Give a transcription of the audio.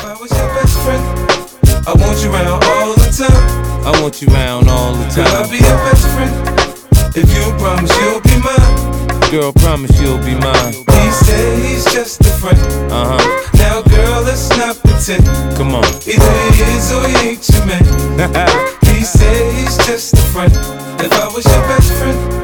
I was your best friend, I want you around all the time. I want you around all the time. Girl, I'll be your best friend if you promise you'll be mine. Girl, promise you'll be mine. He said he's just a friend. Now, girl, let's not pretend. Come on. Either he is or he ain't your man. He said he's just a friend. If I was your best friend,